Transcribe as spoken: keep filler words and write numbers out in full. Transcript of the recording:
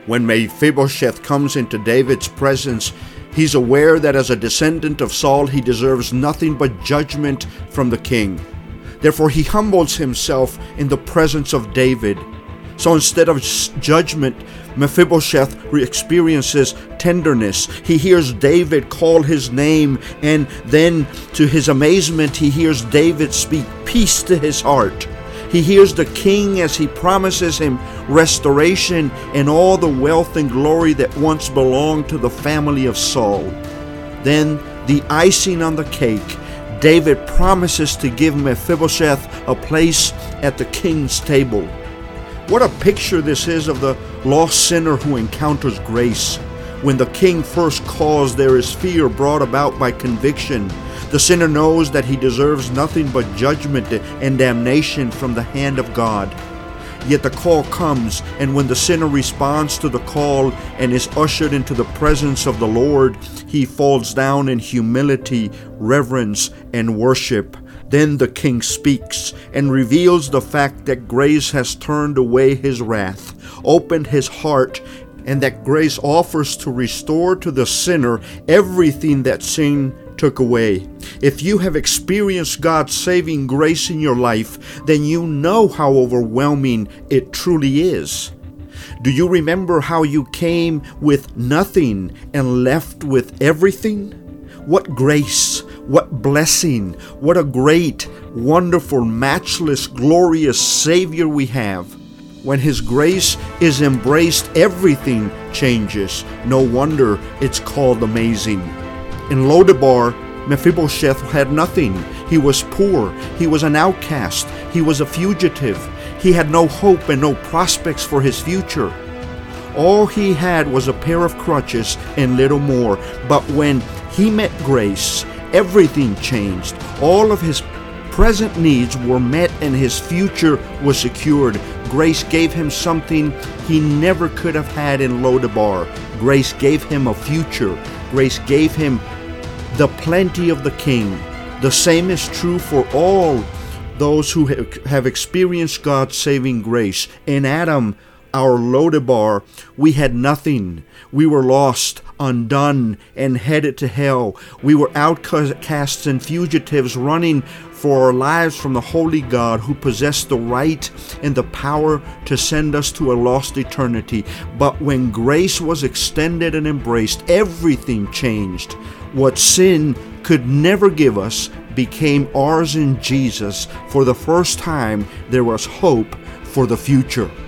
When Mephibosheth comes into David's presence, he's aware that as a descendant of Saul, he deserves nothing but judgment from the king. Therefore, he humbles himself in the presence of David. So instead of judgment, Mephibosheth experiences tenderness. He hears David call his name, and then, to his amazement, he hears David speak peace to his heart. He hears the king as he promises him restoration and all the wealth and glory that once belonged to the family of Saul. Then, the icing on the cake, David promises to give Mephibosheth a place at the king's table. What a picture this is of the lost sinner who encounters grace. When the king first calls, there is fear brought about by conviction. The sinner knows that he deserves nothing but judgment and damnation from the hand of God. Yet the call comes, and when the sinner responds to the call and is ushered into the presence of the Lord, he falls down in humility, reverence, and worship. Then the king speaks and reveals the fact that grace has turned away his wrath, opened his heart, and that grace offers to restore to the sinner everything that sin took away. If you have experienced God's saving grace in your life, then you know how overwhelming it truly is. Do you remember how you came with nothing and left with everything? What grace, what blessing, what a great, wonderful, matchless, glorious Savior we have. When His grace is embraced, everything changes. No wonder it's called amazing. In Lodabar, Mephibosheth had nothing. He was poor. He was an outcast. He was a fugitive. He had no hope and no prospects for his future. All he had was a pair of crutches and little more. But when he met grace, everything changed. All of his present needs were met and his future was secured. Grace gave him something he never could have had in Lodabar. Grace gave him a future. Grace gave him the plenty of the King. The same is true for all those who have experienced God's saving grace. In Adam, our Lodabar, we had nothing. We were lost, undone, and headed to hell. We were outcasts and fugitives running for our lives from the holy God who possessed the right and the power to send us to a lost eternity. But when grace was extended and embraced, everything changed. What sin could never give us became ours in Jesus. For the first time, there was hope for the future.